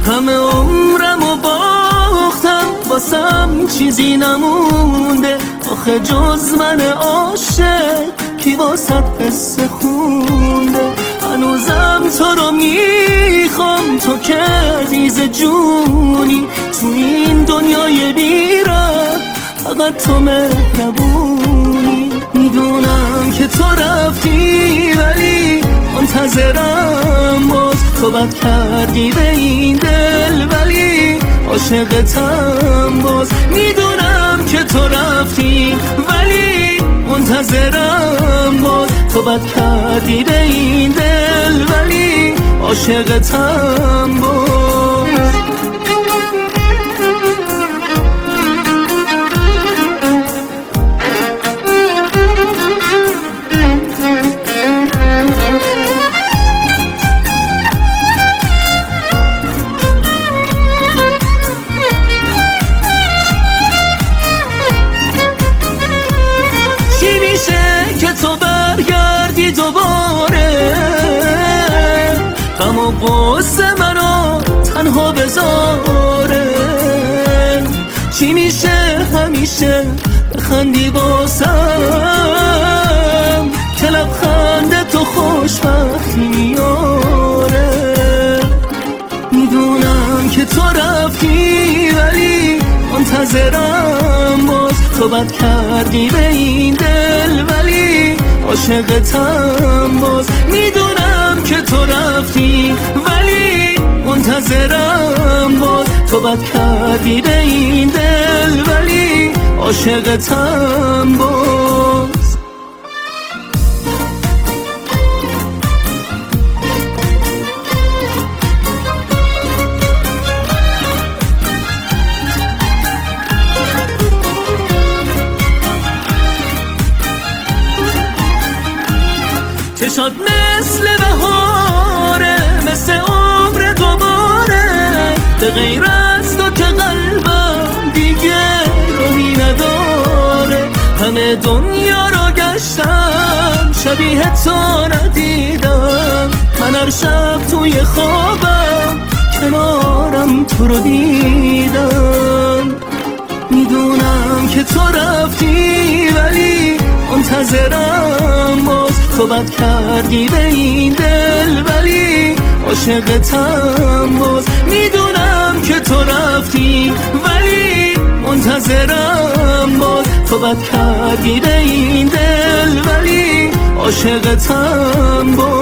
همه عمرمو باختم واسم چیزی نمونده، آخه جز من عاشق کی واسط قصه خونده. هنوزم تو رو میخوام، تو که عزیز جونی، تو این دنیای بی‌رحم فقط تو مهربونی. میدونم که تو رفتی ولی منتظرم باز، تو بد کردی به این دل ولی عاشقتم باز. میدونم که تو رفتی ولی منتظرم باز، تو بد کردی به این دل ولی عاشقتم باز. تو برگردی دوباره، غم و غصه منو تنها بذاره. چی میشه همیشه بخندی باسم، که لبخند تو خوشبختی میاره. میدونم که تو رفتی ولی منتظرم باز، تو بد کردی به این دل ولی عاشقتم باز. میدونم که تو رفتی ولی منتظرم باز، تو بد کردی به این دل ولی عاشقتم باز. چشات مثل بهاره، مثل عمر دوباره، به غیر از تو که قلبم دیگه راهی نداره. همه دنیا رو گشتم شبیه تو ندیدم، من هر شب توی خوابم کنارم تو رو دیدم. میدونم که تو رفتی ولی منتظرم باز، تو بد کردی به این دل ولی عاشقتم باز. میدونم که تو رفتی ولی منتظرم باز، تو بد کردی به این دل ولی عاشقتم باز.